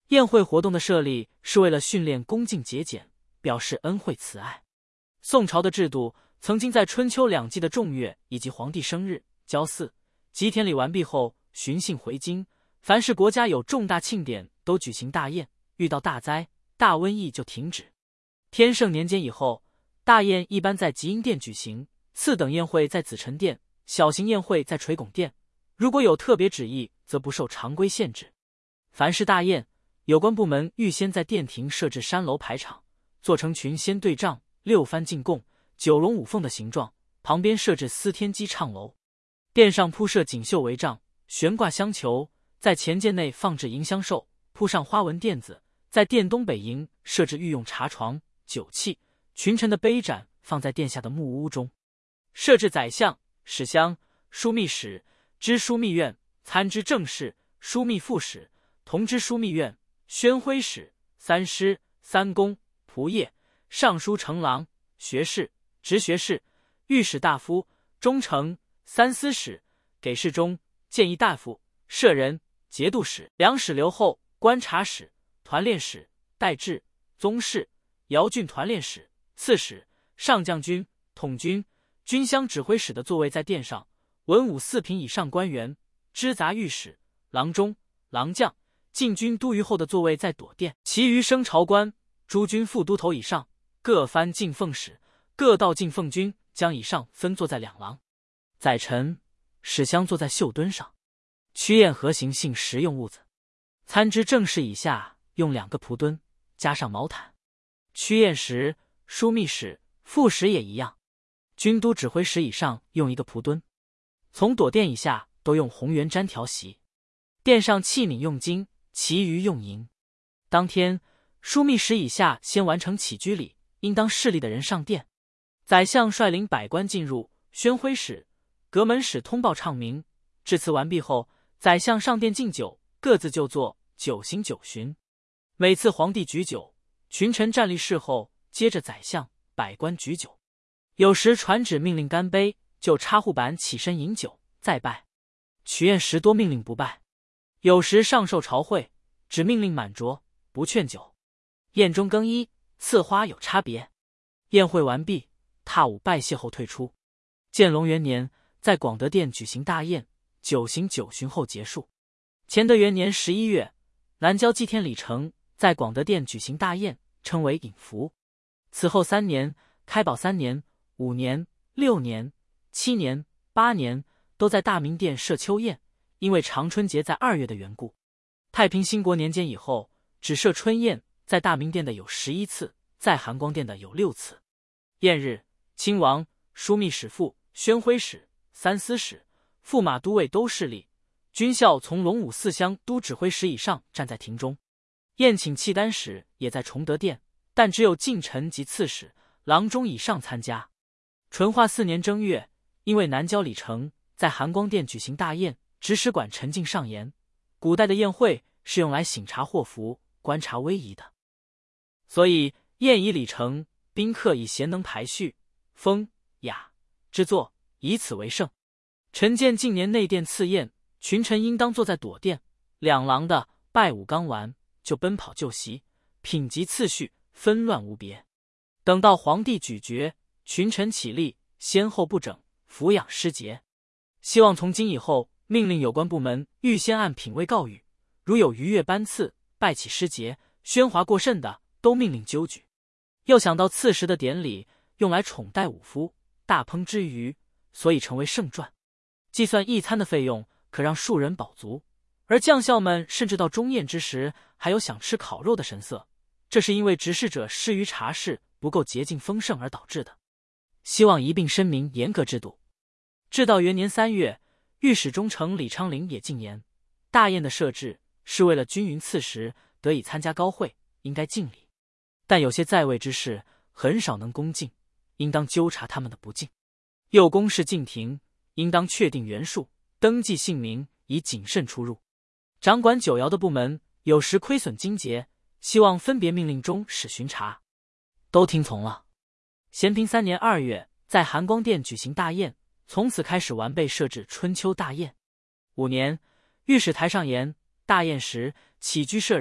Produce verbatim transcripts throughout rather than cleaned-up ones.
宴会活动的设立是为了训练恭敬节俭，表示恩惠慈爱。宋朝的制度曾经在春秋两季的众月以及皇帝生日、郊祀、及典礼完毕后巡幸回京，凡是国家有重大庆典都举行大宴，遇到大灾、大瘟疫就停止。天圣年间以后，大宴一般在极阴殿举行，次等宴会在紫宸殿，小型宴会在垂拱殿。如果有特别旨意，则不受常规限制。凡是大宴，有关部门预先在殿庭设置山楼排场，做成群仙对仗、六番进贡、九龙五凤的形状，旁边设置司天机唱楼。殿上铺设锦绣帷帐，悬挂香球，在前殿内放置迎香兽，铺上花纹垫子，在殿东北营设置御用茶床、酒器，群臣的杯盏放在殿下的木屋中，设置宰相、史相、枢密使、知枢密院、参知政事、枢密副使、同知枢密院、宣徽使、三师、三公、仆射、尚书丞郎、学士、直学士、御史大夫、中丞、三司使、给事中、谏议大夫、舍人、节度使、两使留后、观察使、团练使、代制、宗室、遥郡团练使、刺史、上将军、统军、军饷指挥使的座位在殿上，文武四品以上官员、知杂御史、郎中、郎将、禁军都虞候的座位在左殿，其余升朝官、诸军副都头以上，各藩进奉使、各道进奉军将以上分坐在两廊。宰臣、史相坐在绣墩上。曲宴和行性实用物子。参知政事以下用两个蒲墩，加上毛毯。曲宴时，枢密使、副使也一样。军都指挥使以上用一个蒲墩。从左殿以下都用红圆毡条席。殿上器皿用金，其余用银。当天，枢密使以下先完成起居礼，应当侍立的人上殿。宰相率领百官进入，宣徽使、阁门使通报唱名。致辞完毕后，宰相上殿敬酒，各自就坐，酒行九巡。每次皇帝举酒，群臣站立侍候，接着宰相、百官举酒。有时传旨命令干杯，就插户板起身饮酒，再拜。曲宴时多命令不拜。有时上寿朝会，只命令满酌，不劝酒。宴中更衣、赐花有差别。宴会完毕，踏舞拜谢后退出。建隆元年，在广德殿举行大宴，酒行九巡后结束。乾德元年十一月，南郊祭天礼成在广德殿举行大宴，称为饮福。此后三年，开宝三年、五年、六年、七年、八年都在大明殿设秋宴，因为长春节在二月的缘故。太平兴国年间以后，只设春宴，在大明殿的有十一次，在含光殿的有六次。宴日，亲王、枢密使副、宣徽使、三司使、驸马都尉都侍立，军校从龙武四乡都指挥使以上站在庭中。宴请契丹使也在崇德殿，但只有近臣及刺史、郎中以上参加。淳化四年正月，因为南郊李成在含光殿举行大宴，指使馆陈敬上言，古代的宴会是用来醒察祸福、观察威仪的，所以宴以礼成，宾客以贤能排序、风、雅之作，以此为盛。臣见近年内殿赐宴，群臣应当坐在左殿，两廊的拜舞刚完，就奔跑就席，品级次序纷乱无别。等到皇帝举爵，群臣起立，先后不整，俯仰失节。希望从今以后，命令有关部门预先按品位告谕，如有逾越班次、拜起失节、喧哗过甚的，都命令纠举。又想到次时的典礼用来宠待武夫、大烹之余，所以成为盛传。计算一餐的费用，可让数人饱足，而将校们甚至到中宴之时，还有想吃烤肉的神色。这是因为执事者施于茶事不够洁净丰盛而导致的。希望一并申明严格制度。至道元年三月，御史中丞李昌龄也进言，大宴的设置是为了均匀次时得以参加高会，应该敬礼。但有些在位之士很少能恭敬，应当纠察他们的不敬。又公示禁庭，应当确定原数，登记姓名，以谨慎出入。掌管酒肴的部门有时亏损金节，希望分别命令中使巡查，都听从了。咸平三年二月，在含光殿举行大宴，从此开始完备设置春秋大宴。五年，御史台上言，大宴时起居舍人、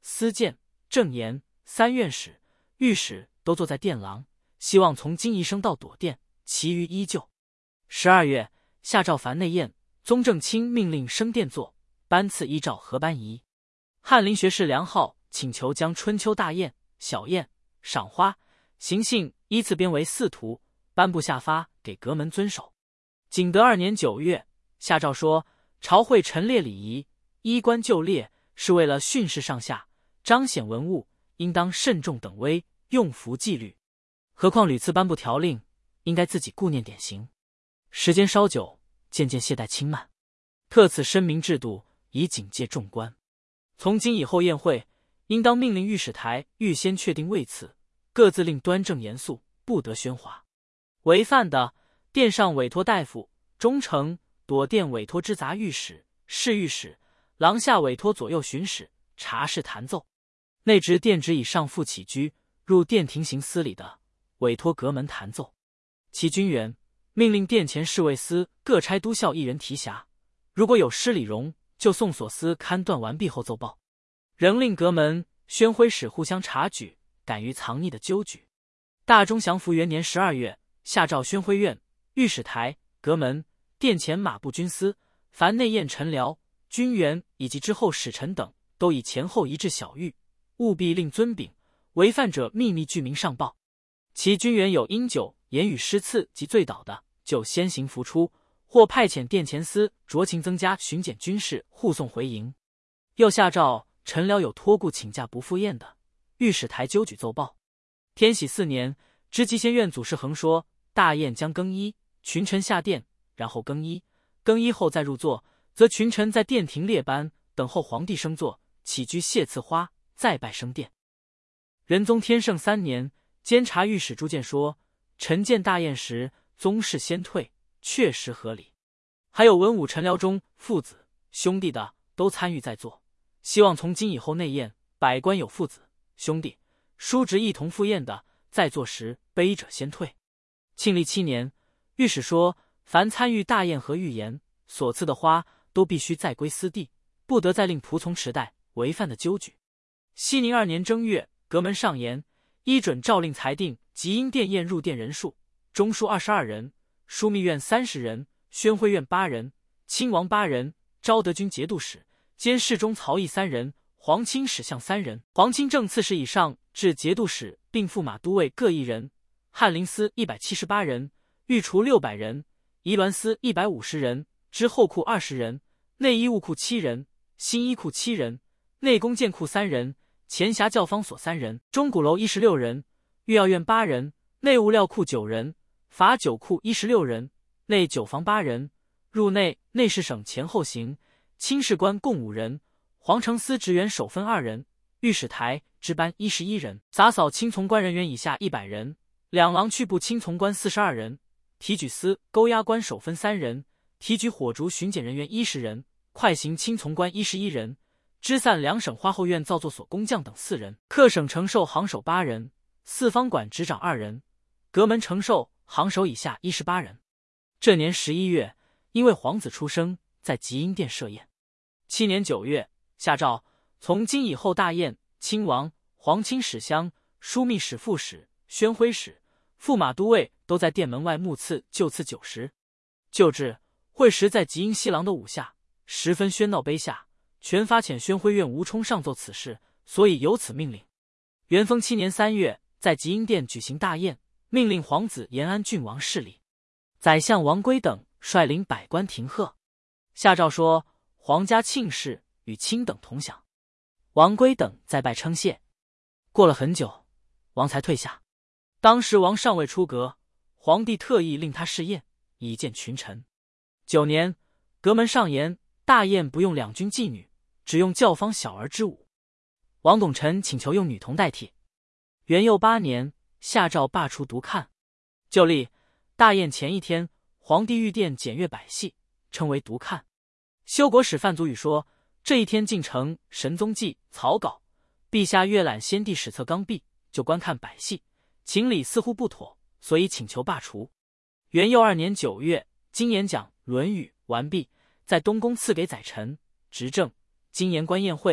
司谏、正言、三院使、御史都坐在殿廊，希望从今宜升到躲殿，其余依旧。十二月，下诏凡内宴，宗正卿命令升殿坐，班次依照何班仪。翰林学士梁浩请求将春秋大宴、小宴、赏花、行幸依次编为四图，颁布下发给阁门遵守。景德二年九月，下诏说，朝会陈列礼仪，衣冠就列，是为了训示上下，彰显文物，应当慎重等威，用服纪律。何况屡次颁布条令，应该自己顾念典型。时间稍久，渐渐懈怠轻慢，特此申明制度，以警戒众官。从今以后宴会，应当命令御史台预先确定位次，各自令端正严肃，不得喧哗。违犯的，殿上委托大夫、中丞，躲殿委托知杂御史、侍御史，廊下委托左右巡使，察事弹奏。内职殿职以上副起居，入殿庭行司礼的，委托阁门弹奏。其军员命令殿前侍卫司各差督校一人提辖，如果有失礼容，就送所司勘断完毕后奏报。仍令阁门、宣徽使互相察举，敢于藏匿的纠举。大中祥符元年十二月，下诏宣徽院、御史台、阁门、殿前马步军司，凡内宴臣僚、军员以及之后使臣等，都以前后一致小狱，务必令遵秉，违犯者秘密具名上报。其军员有因酒、言语失次及醉倒的，就先行扶出，或派遣殿前司酌情增加巡检军士护送回营。又下诏臣僚有托故请假不赴宴的，御史台纠举奏报。天禧四年，知稽县院祖师恒说，大宴将更衣，群臣下殿，然后更衣，更衣后再入座，则群臣在殿庭列班，等候皇帝升座，起居谢赐花，再拜升殿。仁宗天圣三年，监察御史朱见说，臣见大宴时，宗室先退，确实合理。还有文武臣僚中父子、兄弟的，都参与在座，希望从今以后内宴，百官有父子、兄弟、叔侄一同赴宴的，在座时卑者先退。庆历七年，御史说，凡参与大宴和御宴所赐的花，都必须再归司地，不得再令仆从持带，违犯的纠举。熙宁二年正月，阁门上言，依准诏令裁定集英殿宴入殿人数，中书二十二人，枢密院三十人，宣徽院八人，亲王八人，昭德军节度使兼侍中曹毅三人，皇亲史相三人，皇亲正刺史以上至节度使并驸马都尉各一人，翰林司一百七十八人，御厨六百人，仪銮司一百五十人，知后库二十人，内医务库七人，新医库七人，内宫建库三人，前辖教坊所三人，钟鼓楼一十六人，御药院八人，内务料库九人，法酒库一十六人，内酒房八人，入内内侍省前后行，卿士官共五人，皇城司职员首分二人，御史台值班一十一人，洒扫清从官人员以下一百人，两廊去部清从官四十二人，提举司勾押官首分三人，提举火烛巡检人员一十人，快行清从官一十一人，知散两省花后院造作所工匠等四人，客省承受行首八人，四方馆执掌二人，阁门承受行首以下一十八人。这年十一月，因为皇子出生，在集英殿设宴。七年九月，下诏从今以后大宴，亲王、皇亲使相、枢密使副使、宣徽使、驸马都尉都在殿门外目赐就赐酒食。就至会时，在集英西廊的五下，十分喧闹卑下，全发遣宣徽院吴充上奏此事，所以有此命令。元丰七年三月，在集英殿举行大宴，命令皇子延安郡王侍礼，宰相王圭等率领百官庭贺。下诏说，皇家庆事与卿等同享。王圭等再拜称谢。过了很久，王才退下。当时王尚未出阁，皇帝特意令他试宴，以见群臣。九年，阁门上言，大宴不用两军妓女，只用教坊小儿之舞。王董臣请求用女童代替。元佑八年，下诏罢除独看。旧历大宴前一天，皇帝御殿检阅百戏，称为独看。修国史范祖禹说，这一天进呈神宗记草稿，陛下阅览先帝史册刚毕，就观看百戏，情理似乎不妥，所以请求罢除。元佑二年九月，经演讲《论语》完毕，在东宫赐给宰臣、执政、经言官宴会，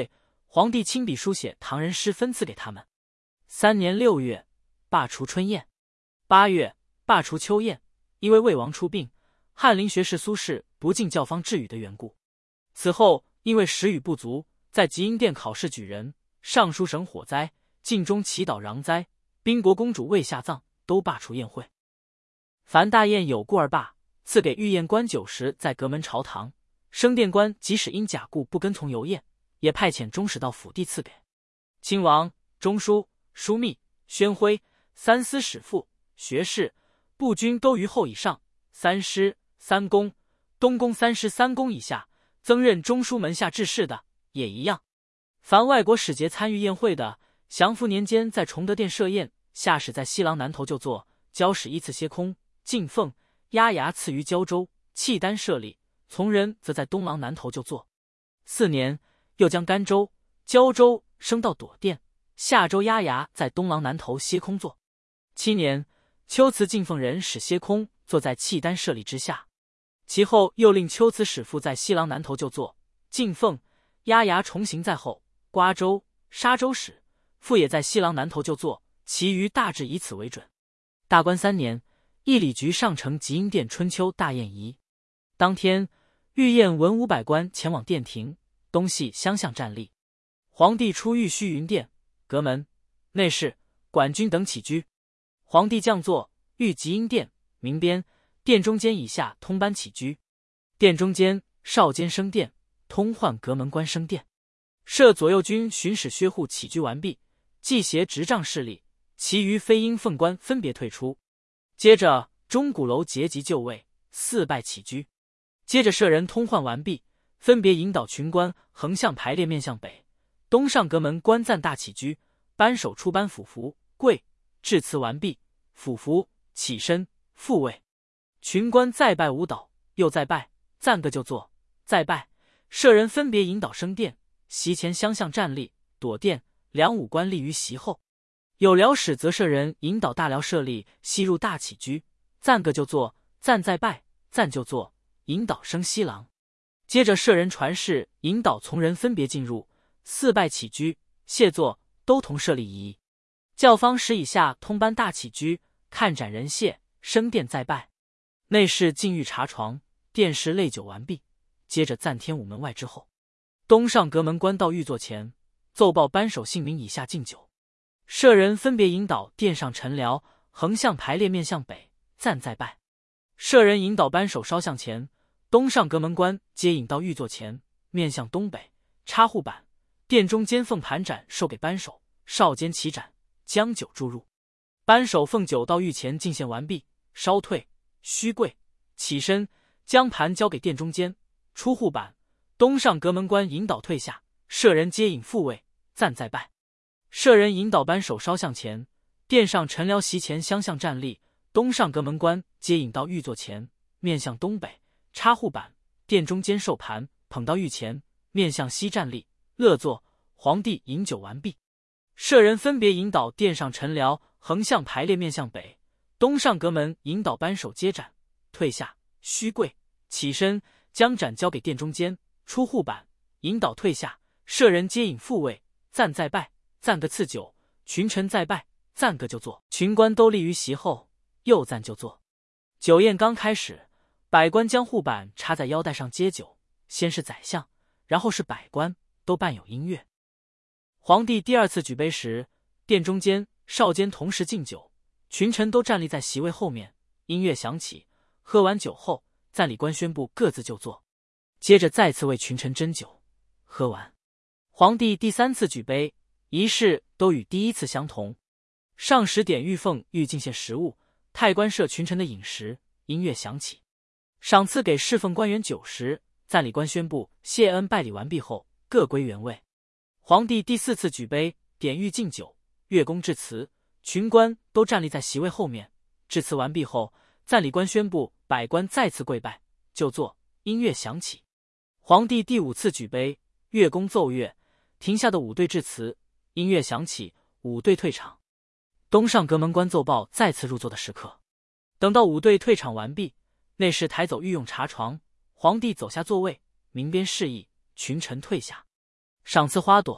皇帝亲笔书写唐人诗分赐给他们。三年六月，罢除春宴。八月，罢除秋宴，因为魏王出殡，翰林学士苏轼不进教坊治语的缘故。此后因为时雨不足，在集英殿考试举人，尚书省火灾，晋中祈祷攘灾，宾国公主未下葬，都罢除宴会。凡大宴有故而罢，赐给御宴官酒食，在阁门朝堂。升殿官即使因假故不跟从游宴，也派遣中使到府地赐给。亲王、中书、枢密、宣徽、三司使副、学士、步军都于后以上，三师、三公、东宫三师三公以下，增任中书门下治事的也一样。凡外国使节参与宴会的，祥符年间在崇德殿设宴，下使在西廊南头就坐，交使依次歇空，进奉、押牙赐于胶州，契丹设立，从人则在东廊南头就坐。四年，又将甘州、胶州升到朵殿，下州押牙在东廊南头歇空坐。七年，秋辞进奉人使歇空，坐在契丹设立之下。其后又令秋辞使副在西廊南头就坐，进奉、押牙重行在后。瓜州、沙州使副也在西廊南头就坐，其余大致以此为准。大观三年，议礼局上承集英殿春秋大宴仪。当天，御宴文武百官前往殿庭，东西相向站立。皇帝出御须云殿，阁门、内侍、管军等起居。皇帝降座，御集英殿、明边、殿中间以下通班起居。殿中间、少监升殿，通换阁门官升殿。设左右军巡使薛护起居完毕，记协执杖侍立，其余非应奉官分别退出。接着钟鼓楼结集就位，四拜起居。接着舍人通换完毕，分别引导群官横向排列，面向北。东上阁门官赞大起居，班首出班俯伏跪，致辞完毕，俯伏起身复位。群官再拜舞蹈，又再拜，赞个就坐，再拜。舍人分别引导升殿，席前相向站立，躲殿，两武官立于席后。有辽使则舍人引导大辽设立，西入大起居，赞个就坐，赞再拜，赞就坐，引导升西廊。接着舍人传示，引导从人分别进入，四拜起居，谢坐，都同设立仪。教坊十以下通班大起居，看展人谢，升殿再拜。内侍进御茶床，殿试类酒完毕，接着赞天午门外之后。东上阁门官到御座前，奏报班首姓名以下敬酒。舍人分别引导殿上陈僚横向排列，面向北，赞再拜。舍人引导班首稍向前，东上阁门官接引到御座前，面向东北，插护板，殿中间奉盘盏授给班首，少监起盏，将酒注入。班首奉酒到御前进献完毕，稍退，须跪，起身，将盘交给殿中间，出护板。东上阁门官引导退下，舍人接引复位，赞再拜。舍人引导班首稍向前，殿上陈僚席前相向站立，东上阁门官接引到御座前，面向东北，插护板，殿中间授盘，捧到御前，面向西站立，乐坐。皇帝饮酒完毕，舍人分别引导殿上陈僚横向排列，面向北，东上阁门引导班首接盏，退下，须跪，起身，将盏交给殿中间，出护板，引导退下，舍人接引复位，赞再拜，赞个赐酒，群臣再拜，赞个就坐，群官都立于席后，又赞就坐。酒宴刚开始，百官将护板插在腰带上接酒，先是宰相，然后是百官，都伴有音乐。皇帝第二次举杯时，殿中间少监同时敬酒，群臣都站立在席位后面，音乐响起，喝完酒后，赞礼官宣布各自就坐。接着再次为群臣斟酒，喝完。皇帝第三次举杯，仪式都与第一次相同。上使典御奉御进献食物，太官设群臣的饮食，音乐响起。赏赐给侍奉官员酒食，赞礼官宣布谢恩拜礼完毕后，各归原位。皇帝第四次举杯，典御敬酒，乐工致辞，群官都站立在席位后面。致辞完毕后，赞礼官宣布百官再次跪拜，就坐，音乐响起。皇帝第五次举杯，乐工奏乐，庭下的五队致辞，音乐响起，五队退场。东上阁门官奏报再次入座的时刻。等到五队退场完毕，内侍抬走御用茶床，皇帝走下座位，明边示意，群臣退下。赏赐花朵、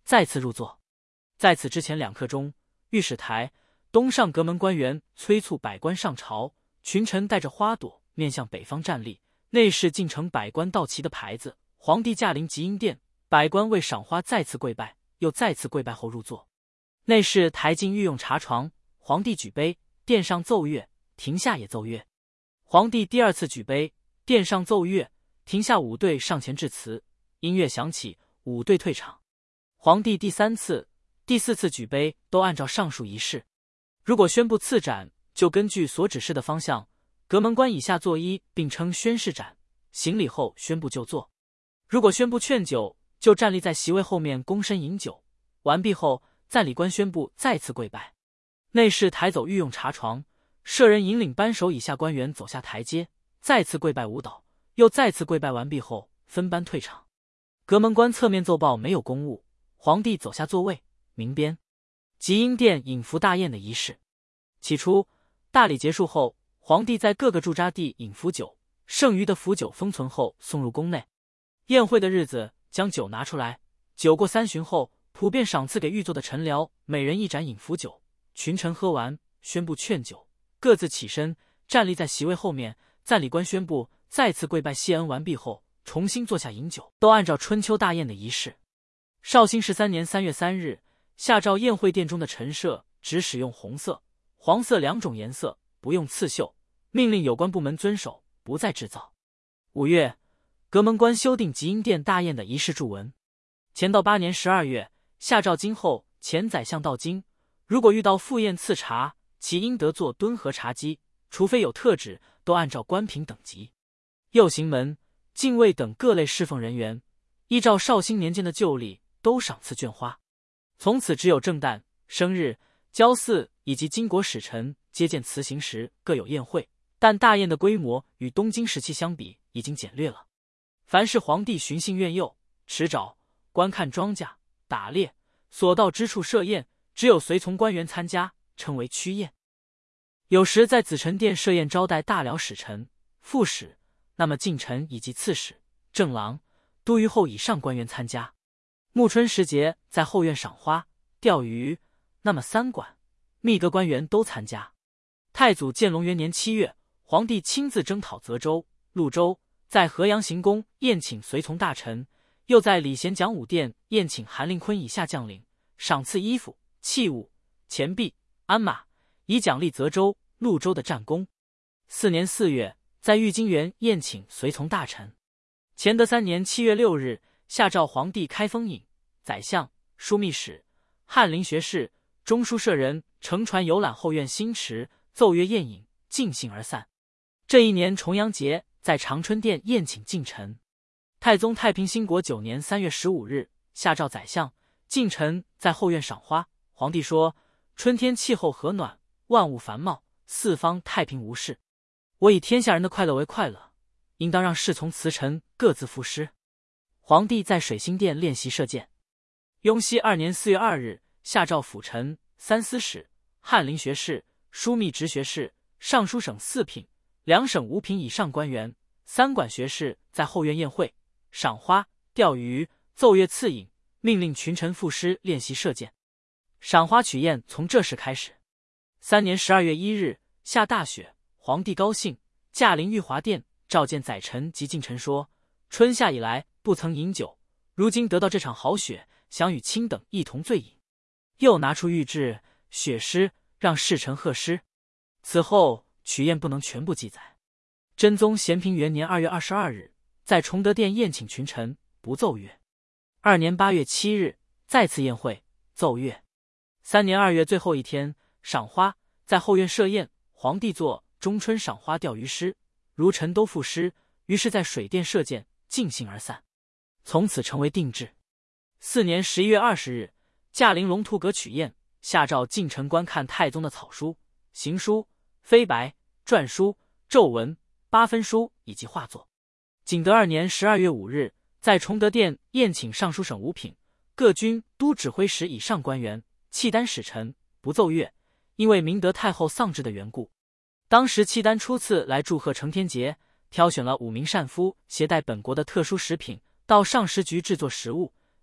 再次入座。在此之前两刻钟，御史台、东上阁门官员催促百官上朝，群臣带着花朵面向北方站立，内侍竟呈百官到齐的牌子。皇帝驾临极阴殿，百官为赏花再次跪拜，又再次跪拜后入座。内侍抬进御用茶床，皇帝举杯，殿上奏乐，庭下也奏乐。皇帝第二次举杯，殿上奏乐，庭下武队上前致辞，音乐响起，武队退场。皇帝第三次、第四次举杯都按照上述仪式。如果宣布赐斩，就根据所指示的方向，阁门官以下作揖，并称宣誓斩，行礼后宣布就坐。如果宣布劝酒，就站立在席位后面躬身饮酒。完毕后，赞礼官宣布再次跪拜。内侍抬走御用茶床，舍人引领班首以下官员走下台阶，再次跪拜舞蹈，又再次跪拜完毕后分班退场。阁门官侧面奏报没有公务，皇帝走下座位，明编极阴殿引服大宴的仪式。起初大礼结束后，皇帝在各个驻扎地饮服酒，剩余的服酒封存后送入宫内。宴会的日子将酒拿出来，酒过三巡后，普遍赏赐给御座的臣僚每人一盏饮服酒。群臣喝完，宣布劝酒，各自起身站立在席位后面。赞礼官宣布再次跪拜谢恩完毕后，重新坐下饮酒，都按照春秋大宴的仪式。绍兴十三年三月三日，下诏宴会殿中的陈设只使用红色、黄色两种颜色，不用刺绣，命令有关部门遵守，不再制造。五月，阁门官修订极阴殿大宴的仪式注文。乾道八年十二月，下诏今后前宰相到京，如果遇到赴宴赐茶，其应得坐敦和茶几，除非有特旨，都按照官品等级。右行门、禁卫等各类侍奉人员，依照绍兴年间的旧例，都赏赐绢花。从此只有正旦、生日、交祀以及经国使臣接见辞行时各有宴会，但大宴的规模与东京时期相比已经简略了。凡是皇帝巡幸苑囿、持沼、观看庄稼、打猎，所到之处设宴，只有随从官员参加，称为趋宴。有时在紫宸殿设宴招待大辽使臣、副使，那么近臣以及刺史、正郎、都虞候以上官员参加。暮春时节在后院赏花、钓鱼，那么三管、秘阁官员都参加。太祖建隆元年七月，皇帝亲自征讨泽州、潞州，在河阳行宫宴请随从大臣，又在礼贤讲武殿宴请韩令坤以下将领，赏赐衣服、器物、钱币、鞍马，以奖励泽州、潞州的战功。四年四月，在玉京园宴请随从大臣。乾德三年七月六日，下诏皇帝开封尹、宰相、枢密使、翰林学士、中书舍人乘船游览后院新池，奏乐宴饮，尽兴而散。这一年重阳节，在长春殿宴请近臣。太宗太平兴国九年三月十五日，下诏宰相、近臣在后院赏花。皇帝说：春天气候和暖，万物繁茂，四方太平无事。我以天下人的快乐为快乐，应当让侍从辞臣各自赋诗。皇帝在水星殿练习射箭。雍熙二年四月二日，下诏辅臣、三司使、翰林学士、枢密直学士、尚书省四品、两省五品以上官员、三管学士在后院宴会、赏花、钓鱼、奏乐赐饮，命令群臣赋诗练习射箭。赏花取宴从这时开始。三年十二月一日，下大雪，皇帝高兴，驾临玉华殿，召见宰臣及近臣说：春夏以来不曾饮酒，如今得到这场好雪，想与卿等一同醉饮。又拿出御制雪诗，让侍臣贺诗。此后曲宴不能全部记载。真宗咸平元年二月二十二日，在崇德殿宴请群臣，不奏乐。二年八月七日，再次宴会，奏乐。三年二月最后一天，赏花，在后院设宴，皇帝作中春赏花钓鱼诗，儒臣都赋诗，于是在水殿射箭，尽兴而散，从此成为定制。四年十一月二十日，驾临龙图阁取宴，下诏近臣观看太宗的草书、行书、飞白、篆书、咒文、八分书以及画作。景德二年十二月五日，在崇德殿宴请尚书省五品、各军都指挥使以上官员、契丹使臣，不奏乐，因为明德太后丧制的缘故。当时契丹初次来祝贺承天节，挑选了五名善夫，携带本国的特殊食品到上食局制作食物，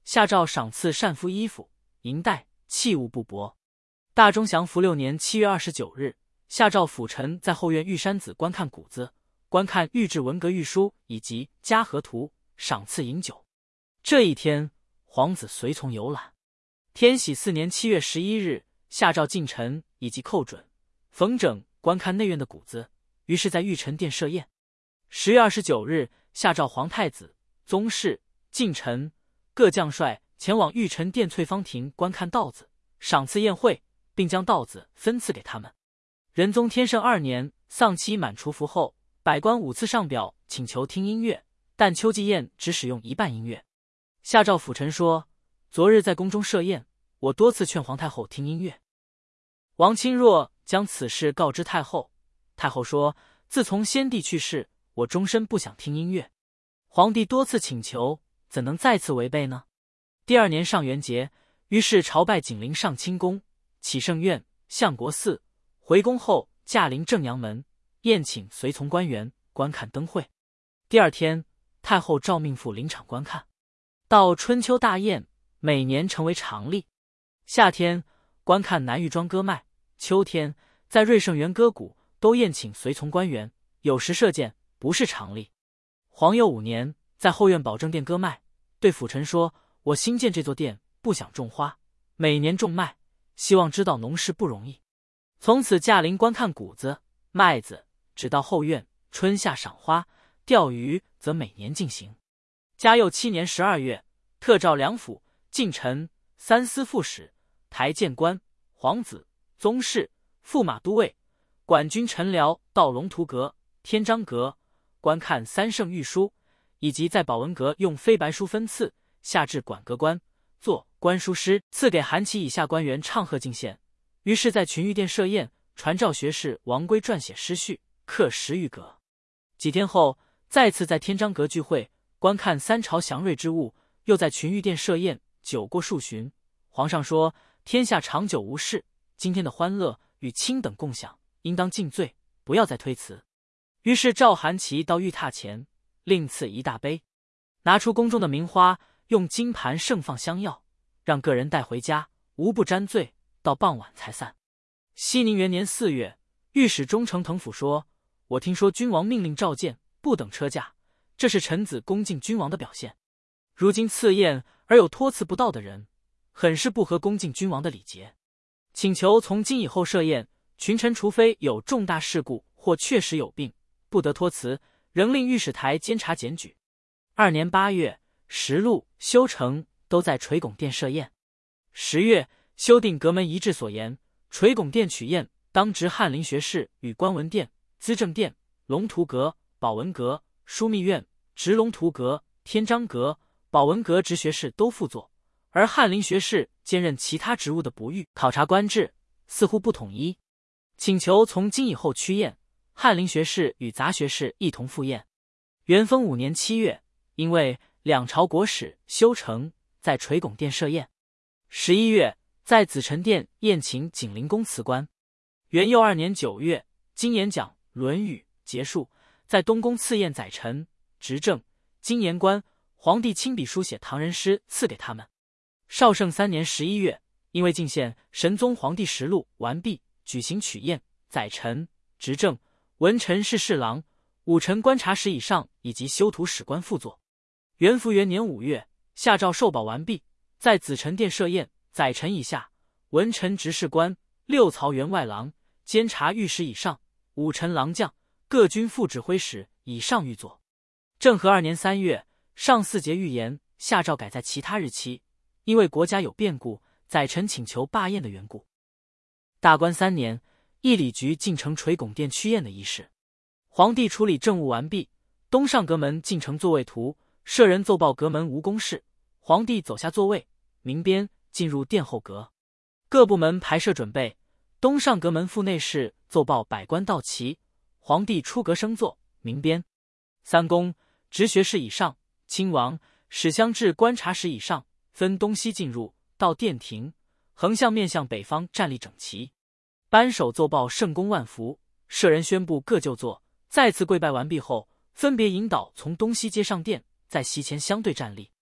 下诏赏赐善夫衣服、银带、器物布帛。大中祥符六年七月二十九日，下诏辅臣在后院玉山子观看谷子，观看御制文阁御书以及嘉禾图，赏赐饮酒。这一天，皇子随从游览。天禧四年七月十一日，下诏近臣以及寇准、冯整观看内院的谷子，于是在御宸殿设宴。十月二十九日，下诏皇太子、宗室、近臣各将帅前往御宸殿翠芳亭观看稻子，赏赐宴会，并将稻子分赐给他们。仁宗天圣二年，丧期满除服后，百官五次上表请求听音乐，但秋季宴只使用一半音乐。下诏辅臣说，昨日在宫中设宴，我多次劝皇太后听音乐。王钦若将此事告知太后，太后说，自从先帝去世，我终身不想听音乐。皇帝多次请求，怎能再次违背呢？第二年上元节，于是朝拜景陵上清宫、启圣院、相国寺，回宫后驾临正阳门，宴请随从官员观看灯会。第二天，太后诏命赴临场观看。到春秋大宴，每年成为常例。夏天观看南豫庄歌麦，秋天在瑞圣园歌鼓，都宴请随从官员，有时射箭，不是常例。皇佑五年，在后院保正殿歌麦，对辅臣说，我新建这座殿，不想种花，每年种麦，希望知道农事不容易。从此驾临观看谷子、麦子，直到后院，春夏赏花，钓鱼则每年进行。嘉佑七年十二月，特诏两府、近臣、三司副使、台谏官、皇子、宗室、驸马都尉、管军臣僚到龙图阁、天章阁观看三圣御书，以及在宝文阁用飞白书分赐，下至管阁官、作官书师赐给韩琦以下官员唱和进献。于是，在群玉殿设宴，传召学士王圭撰写诗序，刻十余阁。几天后，再次在天章阁聚会，观看三朝祥瑞之物，又在群玉殿设宴，酒过数巡。皇上说，天下长久无事，今天的欢乐与卿等共享，应当尽醉，不要再推辞。于是召韩琦到御榻前，另赐一大杯，拿出宫中的名花，用金盘盛放香药，让个人带回家，无不沾醉，到傍晚才散。熙宁元年四月，御史中丞滕府说，我听说君王命令召见，不等车驾，这是臣子恭敬君王的表现。如今赐宴而有托辞不到的人，很是不合恭敬君王的礼节。请求从今以后设宴，群臣除非有重大事故或确实有病，不得托辞，仍令御史台监察检举。二年八月，实录、修成都在垂拱殿设宴。十月，修订阁门仪制所言，垂拱殿取宴当值翰林学士与观文殿、资政殿、龙图阁、宝文阁、枢密院、直龙图阁、天章阁、宝文阁直学士都副座，而翰林学士兼任其他职务的不予考察官制，似乎不统一。请求从今以后趋宴，翰林学士与杂学士一同赴宴。元丰五年七月，因为两朝国史修成在垂拱殿设宴。十一月，在紫宸殿宴请景陵公辞官。元佑二年九月，经演讲《论语》结束，在东宫赐宴宰臣、执政、经言官，皇帝亲笔书写唐人诗赐给他们。绍圣三年十一月，因为进献神宗皇帝实录完毕，举行曲宴，宰臣、执政、文臣侍侍郎、武臣观察使以上以及修图史官副座。元符元年五月，下诏授宝完毕，在紫宸殿设宴，宰臣以下、文臣执事官、六曹员外郎、监察御史以上、武臣郎将、各军副指挥使以上御座。政和二年三月，上巳节预言，下诏改在其他日期，因为国家有变故，宰臣请求罢宴的缘故。大观三年，议礼局进呈垂拱殿趋宴的仪式。皇帝处理政务完毕，东上阁门进呈座位图，舍人奏报阁门无公事，皇帝走下座位，鸣鞭进入殿后阁，各部门排设准备。东上阁门副内侍奏报百官到齐，皇帝出阁升座，鸣鞭。三公、直学士以上、亲王、史乡治观察使以上分东西进入，到殿庭，横向面向北方站立整齐。班首奏报圣功万福，舍人宣布各就座，再次跪拜完毕后，分别引导从东西街上殿，在席前相对站立。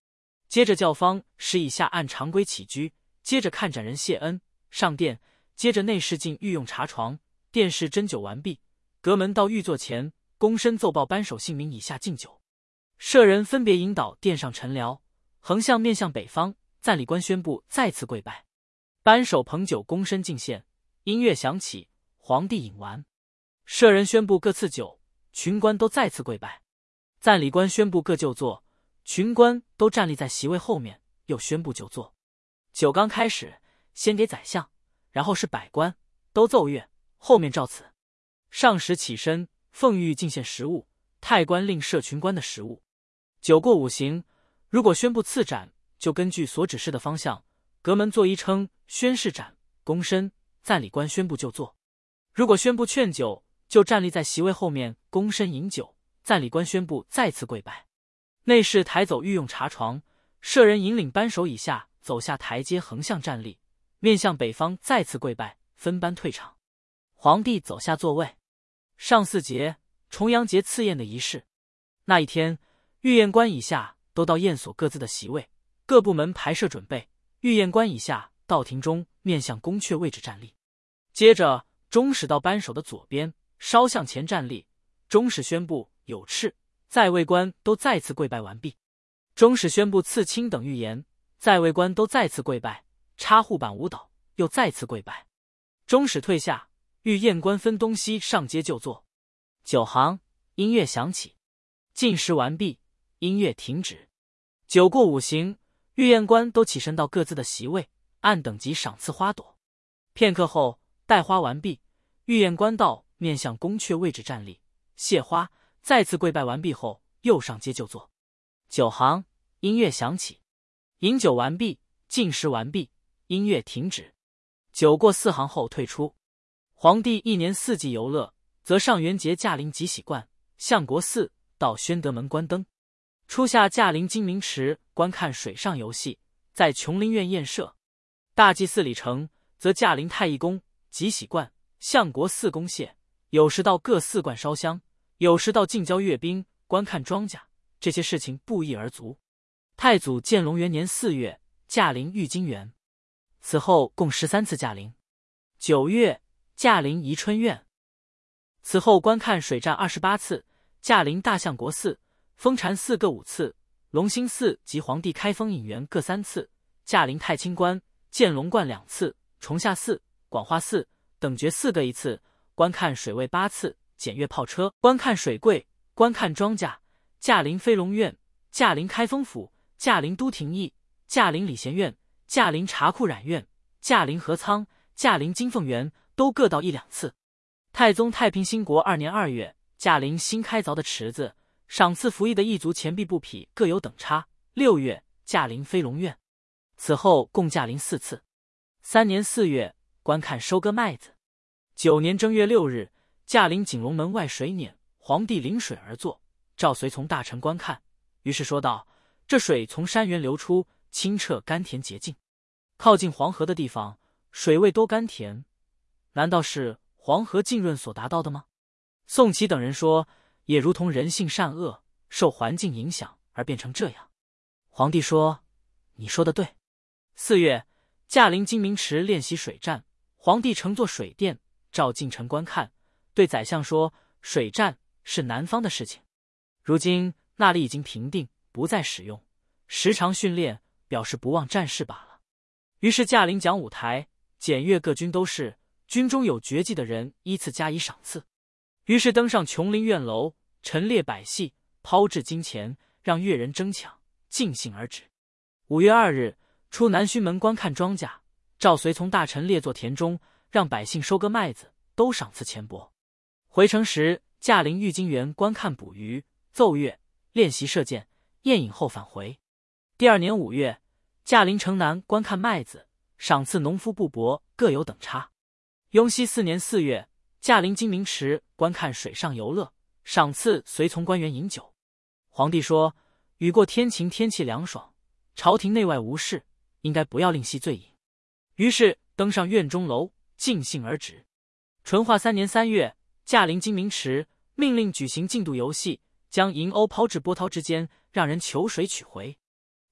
接着教坊使以下按常规起居，接着看展人谢恩，上殿，接着内侍进御用茶床，殿试斟酒完毕，隔门到御座前，躬身奏报班首姓名以下敬酒。舍人分别引导殿上陈僚，横向面向北方，赞礼官宣布再次跪拜。班首捧酒躬身敬献，音乐响起，皇帝饮完，舍人宣布各赐酒，群官都再次跪拜。赞礼官宣布各就坐，群官都站立在席位后面，又宣布就坐。酒刚开始，先给宰相，然后是百官，都奏乐，后面照此。上使起身，奉御进献食物，太官令设群官的食物。酒过五行，如果宣布赐斩，就根据所指示的方向，隔门作揖称宣誓斩，躬身，赞礼官宣布就坐。如果宣布劝酒，就站立在席位后面，躬身饮酒，赞礼官宣布再次跪拜。内侍抬走御用茶床，舍人引领班首以下走下台阶，横向站立，面向北方再次跪拜，分班退场。皇帝走下座位。上巳节，重阳节赐宴的仪式。那一天，御宴官以下都到宴所各自的席位，各部门排设准备。御宴官以下到庭中面向宫阙位置站立。接着，中使到班首的左边，稍向前站立。中使宣布有敕，在位官都再次跪拜完毕。中使宣布赐卿等御言，在位官都再次跪拜。插护板舞蹈，又再次跪拜。中使退下，御宴官分东西上阶就坐。酒行，音乐响起，进食完毕，音乐停止。酒过五行，御宴官都起身到各自的席位，按等级赏赐花朵。片刻后，戴花完毕，御宴官到面向宫阙位置站立，谢花，再次跪拜完毕后，又上阶就坐。酒行，音乐响起，饮酒完毕，进食完毕，音乐停止。酒过四行后退出。皇帝一年四季游乐，则上元节驾临集喜观、相国寺到宣德门观灯。初夏驾临金明池观看水上游戏，在琼林苑宴射。大祭祀礼成，则驾临太义宫、集喜观、相国寺公谢，有时到各寺观烧香，有时到近郊阅兵观看庄稼，这些事情不一而足。太祖建隆元年四月驾临玉京园，此后共十三次驾临。九月驾临宜春苑，此后观看水战二十八次，驾临大相国寺、封禅寺各五次，隆兴寺及皇帝开封引园各三次，驾临太清观、建龙观两次，崇下寺、广化寺、等觉寺各一次，观看水位八次，检阅炮车，观看水柜，观看庄稼，驾临飞龙院，驾临开封府，驾临都亭驿，驾临礼贤院，驾临茶库染院，驾临河仓，驾临金凤园，都各到一两次。太宗太平兴国二年二月驾临新开凿的池子，赏赐服役的一族钱币布匹各有等差。六月驾临飞龙院，此后共驾临四次。三年四月观看收割麦子。九年正月六日驾临景龙门外水撵，皇帝临水而坐，召随从大臣观看，于是说道：这水从山源流出，清澈甘甜洁净，靠近黄河的地方水味多甘甜，难道是黄河浸润所达到的吗？宋祁等人说，也如同人性善恶受环境影响而变成这样。皇帝说，你说的对。四月驾临金明池练习水战，皇帝乘坐水殿，召近臣观看，对宰相说，水战是南方的事情，如今那里已经平定，不再使用，时常训练，表示不忘战事罢了。于是驾临讲武台，检阅各军都事，军中有绝技的人依次加以赏赐。于是登上琼林苑楼，陈列百戏，抛掷金钱，让乐人争抢，尽兴而止。五月二日出南须门观看庄稼，召随从大臣列坐田中，让百姓收割麦子，都赏赐钱帛。回城时驾临玉京园观看捕鱼，奏乐，练习射箭，宴饮后返回。第二年五月驾临城南观看麦子，赏赐农夫布帛各有等差。雍熙四年四月驾临金明池观看水上游乐，赏赐随从官员饮酒。皇帝说，雨过天晴，天气凉爽，朝廷内外无事，应该不要另惜醉饮。于是登上院中楼，尽兴而止。淳化三年三月驾临金明池，命令举行竞渡游戏，将银瓯抛至波涛之间，让人求水取回。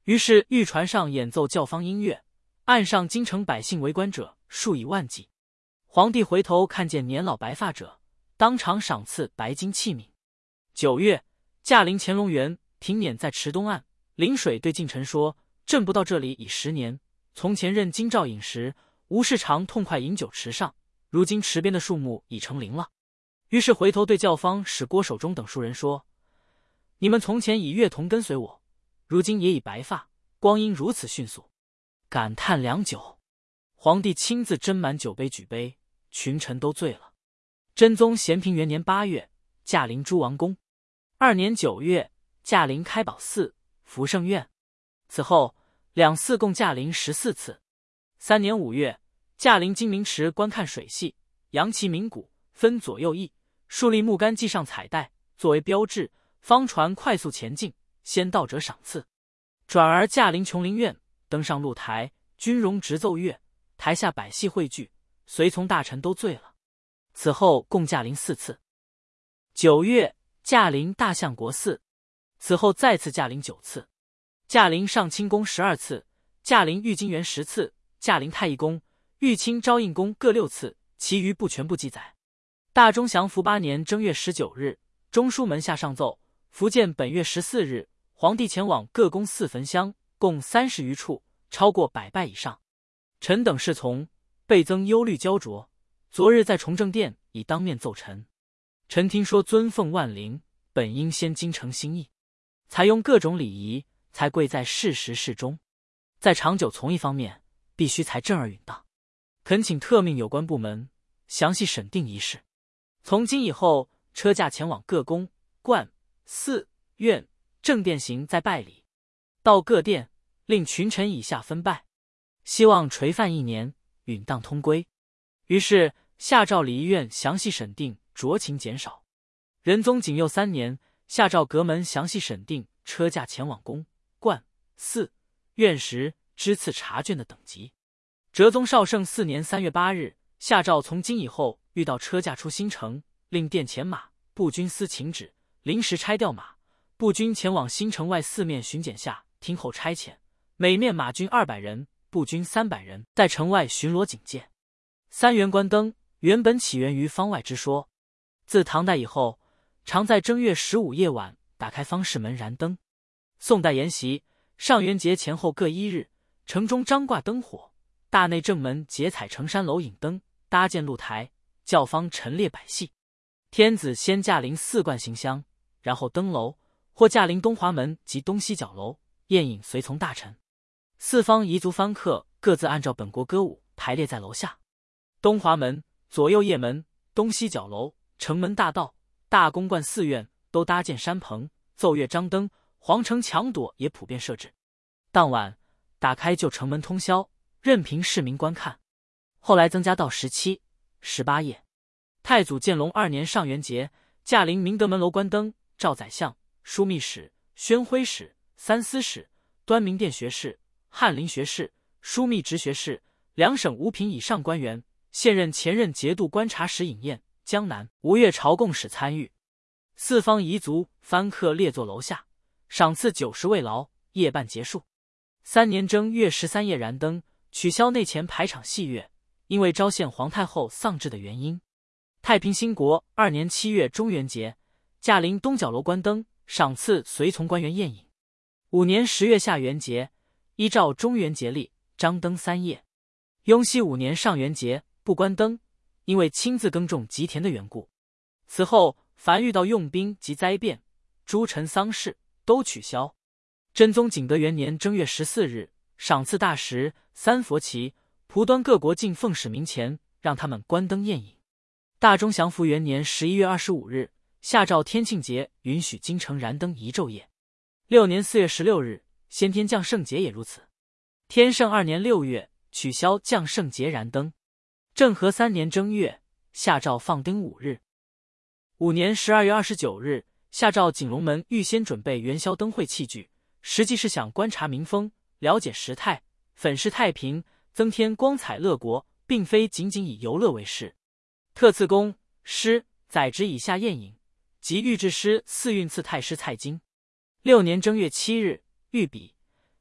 于是御船上演奏教坊音乐，岸上京城百姓围观者数以万计。皇帝回头看见年老白发者，当场赏赐白金器皿。九月，驾临乾隆园，停辇在池东岸。临水对近臣说：“朕不到这里已十年，从前任京兆饮食，吴世常痛快饮酒池上，如今池边的树木已成林了。”于是回头对教坊使郭守忠等数人说：“你们从前以乐童跟随我，如今也已白发，光阴如此迅速。”感叹良久。皇帝亲自斟满酒杯举杯，群臣都醉了。真宗咸平元年八月，驾临诸王宫。二年九月，驾临开宝寺、福圣院。此后两寺共驾临十四次。三年五月，驾临金明池观看水戏，扬旗鸣鼓，分左右翼，竖立木杆系上彩带，作为标志，方船快速前进，先到者赏赐。转而驾临琼林院，登上露台，军容直奏乐，台下百戏汇聚，随从大臣都醉了。此后共驾临四次。九月，驾临大相国寺。此后再次驾临九次。驾临上清宫十二次，驾临玉京园十次，驾临太乙宫、玉清昭应宫各六次，其余不全部记载。大中祥符八年正月十九日，中书门下上奏：福建本月十四日，皇帝前往各宫祀焚香，共三十余处，超过百拜以上。臣等侍从倍增忧虑焦灼。昨日在崇政殿已当面奏臣，臣听说尊奉万灵，本应先京城心意，采用各种礼仪，才贵在事实适中。在长久从一方面，必须才正而允当。恳请特命有关部门详细审定一事。从今以后，车驾前往各宫、观、寺、院、正殿行再拜礼，到各殿令群臣以下分拜，希望垂范一年，允当通归。于是下诏礼仪院详细审定，酌情减少。仁宗景佑三年，下诏阁门详细审定车驾前往宫、观、寺、院时支次查卷的等级。哲宗绍圣四年三月八日，下诏从今以后遇到车驾出新城，令殿前马步军司请旨，临时拆调马步军前往新城外四面巡检下听候差遣，每面马军二百人，步军三百人，在城外巡逻警戒。三元关灯原本起源于方外之说，自唐代以后，常在正月十五夜晚打开方士门燃灯。宋代沿袭，上元节前后各一日，城中张挂灯火，大内正门结彩城山楼引灯，搭建露台，教坊陈列百戏。天子先驾临四观行香，然后登楼，或驾临东华门及东西角楼，宴饮随从大臣。四方彝族番客各自按照本国歌舞排列在楼下。东华门、左右掖门、东西角楼、城门大道、大公观寺院都搭建山棚，奏乐张灯，皇城墙垛也普遍设置。当晚打开旧城门通宵，任凭市民观看。后来增加到十七、十八夜。太祖建隆二年上元节，驾临明德门楼观灯，赵宰相、枢密使、宣徽使、三司使、端明殿学士、翰林学士、枢密直学士、两省五品以上官员，现任前任节度观察使饮宴，江南、吴越朝贡使参与。四方彝族番客列坐楼下，赏赐九十慰劳，夜半结束。三年正月十三夜燃灯，取消内前排场戏乐，因为昭献皇太后丧志的原因。太平兴国二年七月中元节，驾临东角楼观灯，赏赐随从官员宴饮。五年十月下元节，依照中元节历，张灯三夜。雍熙五年上元节不关灯，因为亲自耕种吉田的缘故。此后凡遇到用兵及灾变、诸臣丧事都取消。真宗景德元年正月十四日，赏赐大食、三佛旗，蒲端各国进奉使民前，让他们关灯宴饮。大中祥符元年十一月二十五日，下诏天庆节允许京城燃灯一昼夜。六年四月十六日，先天降圣节也如此。天圣二年六月，取消降圣节燃灯。政和三年正月，下诏放灯五日。五年十二月二十九日，下诏景龙门预先准备元宵灯会器具，实际是想观察民风，了解时态，粉饰太平，增添光彩乐国，并非仅仅以游乐为事。特赐公、师、宰执以下宴饮，及御制师四运赐太师蔡京。六年正月七日，御笔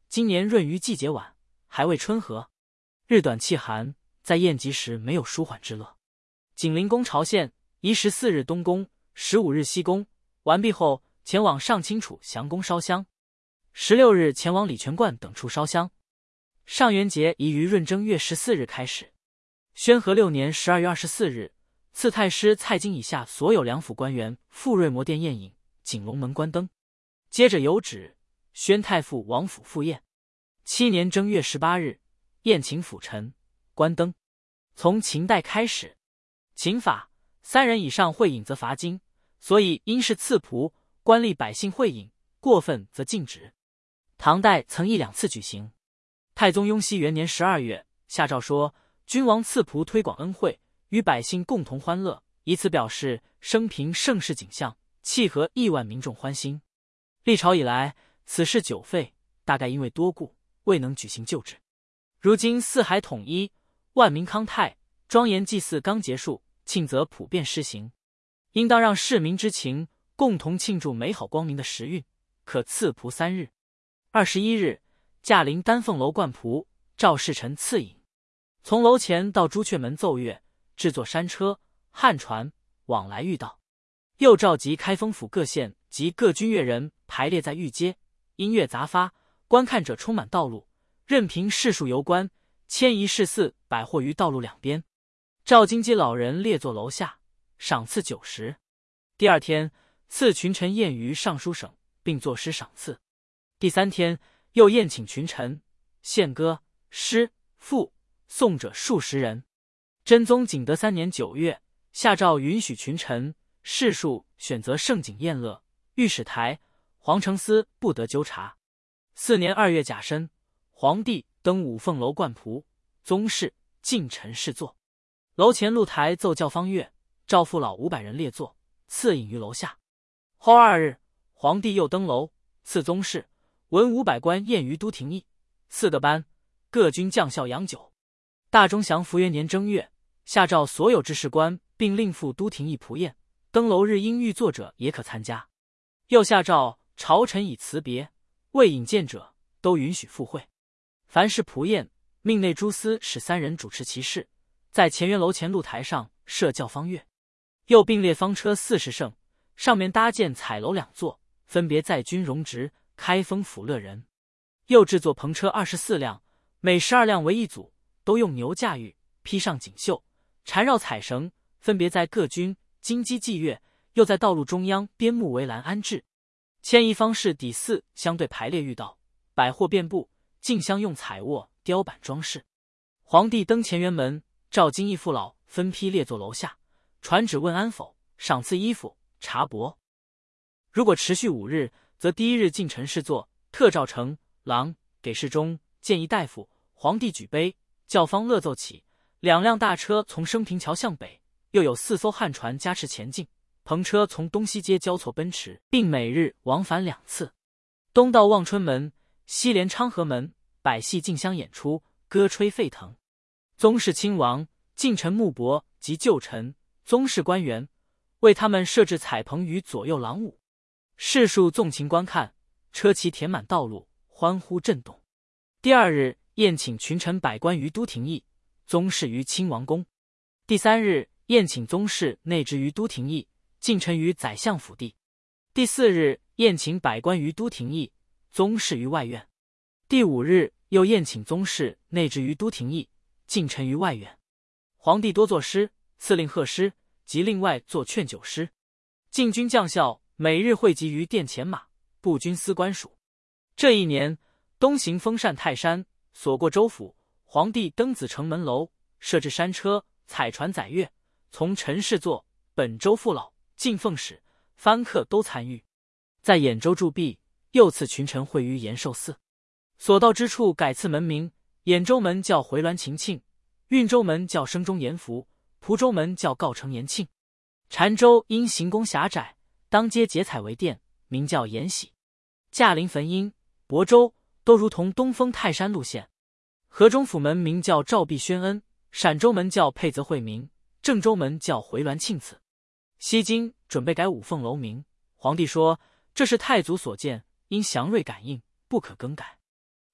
今年闰余季节晚，还未春和，日短气寒，在宴集时没有舒缓之乐。景灵宫朝献，宜十四日东宫，十五日西宫，完毕后前往上清楚祥宫烧香，十六日前往礼泉观等处烧香。上元节宜于闰正月十四日开始。宣和六年十二月二十四日，赐太师蔡京以下所有两府官员赴瑞摩殿宴饮，景龙门关灯。接着有旨宣太傅王府赴宴。七年正月十八日，宴请辅臣，关灯。从秦代开始，秦法三人以上会饮则罚金，所以因是赐仆、官吏百姓会饮，过分则禁止。唐代曾一两次举行。太宗雍熙元年十二月下诏说，君王赐仆推广恩惠，与百姓共同欢乐，以此表示生平盛世景象，契合亿万民众欢心。历朝以来，此事久废，大概因为多故，未能举行旧制。如今四海统一，万民康泰，庄严祭祀刚结束，庆则普遍施行，应当让市民之情，共同庆祝美好光明的时运，可赐仆三日。二十一日，驾临丹凤楼灌仆，赵侍臣赐饮。从楼前到朱雀门奏乐，制作山车、汉船往来御道。又召集开封府各县及各军乐人排列在御街，音乐杂发，观看者充满道路，任凭士庶游观，迁移市寺百货于道路两边。赵京基老人列坐楼下，赏赐酒食。第二天，赐群臣宴于尚书省，并作诗赏赐。第三天，又宴请群臣，献歌、诗、赋、颂者数十人。真宗景德三年九月，下诏允许群臣、士庶选择盛景宴乐，御史台、皇城司不得纠察。四年二月甲申，皇帝登五凤楼灌仆，宗室、近臣侍坐。楼前露台奏教坊乐，赵父老五百人列坐，赐饮于楼下。后二日，皇帝又登楼，赐宗室、文武百官宴于都亭驿，赐的班，各军将校养酒。大中祥符元年正月，下诏所有知事官并令赴都亭驿仆宴，登楼日应欲作者也可参加。又下诏朝臣以辞别，未引荐者都允许赴会。凡是仆宴，命内诸司使三人主持其事，在乾元楼前露台上设教坊乐。又并列方车四十乘，上面搭建彩楼两座，分别载军荣职、开封府乐人。又制作篷车二十四辆，每十二辆为一组，都用牛驾驭，披上锦绣，缠绕彩绳，分别在各军金鸡祭乐。又在道路中央边木围栏安置。迁移方式底四相对排列御道，百货遍布，竞相用彩卧、雕板装饰。皇帝登乾元门，召金义父老分批列坐楼下，传旨问安否，赏赐衣服、茶帛。如果持续五日，则第一日进臣侍坐，特召丞、郎给事中，建议大夫。皇帝举杯，教坊乐奏起。两辆大车从升平桥向北，又有四艘汉船加持前进。篷车从东西街交错奔驰，并每日往返两次。东到望春门，西连昌河门，百戏竞相演出，歌吹沸腾。宗室亲王、近臣穆伯及旧臣、宗室官员，为他们设置彩棚于左右廊庑。士庶纵情观看，车骑填满道路，欢呼震动。第二日，宴请群臣百官于都亭驿，宗室于亲王宫。第三日，宴请宗室内职于都亭驿，近臣于宰相府地。第四日，宴请百官于都亭驿，宗室于外院。第五日，又宴请宗室内职于都亭驿，近臣于外院。皇帝多作诗，赐令贺诗，及另外作劝酒诗。禁军将校每日汇集于殿前马，步军司官署。这一年，东行封禅泰山，所过州府，皇帝登紫城门楼，设置山车、彩船载乐，从陈氏座、本州父老、进奉使、藩客都参与。在兖州铸币，又赐群臣会于延寿寺。所到之处改赐门名，兖州门叫回銮勤庆，运州门叫升中延福，蒲州门叫告成延庆。澶州因行宫狭窄，当街结彩为殿，名叫延禧。驾临汾阴、亳州都如同东风泰山路线。河中府门名叫赵璧宣恩，陕州门叫沛泽惠民，郑州门叫回銮庆子。西京准备改五凤楼名，皇帝说这是太祖所见，因祥瑞感应，不可更改。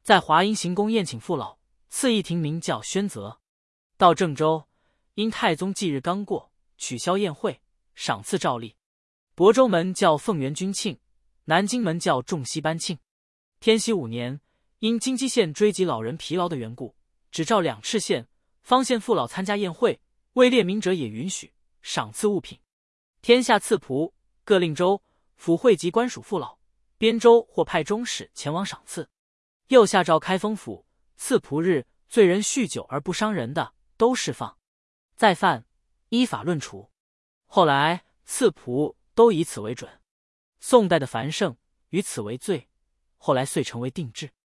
在华阴行宫宴请父老，赐一亭名叫宣泽。到郑州，因太宗忌日刚过，取消宴会，赏赐照例。亳州门叫凤元君庆，南京门叫仲熙班庆。天禧五年，因京畿县追及老人疲劳的缘故，只召两敕县、方县父老参加宴会，未列名者也允许赏赐物品。天下赐仆，各令州、府会及官属父老，边州或派中使前往赏赐。又下诏开封府，赐仆日，罪人酗酒而不伤人的，都释放；再犯，依法论处。后来赐仆都以此为准。宋代的繁盛与此为罪，后来遂成为定制。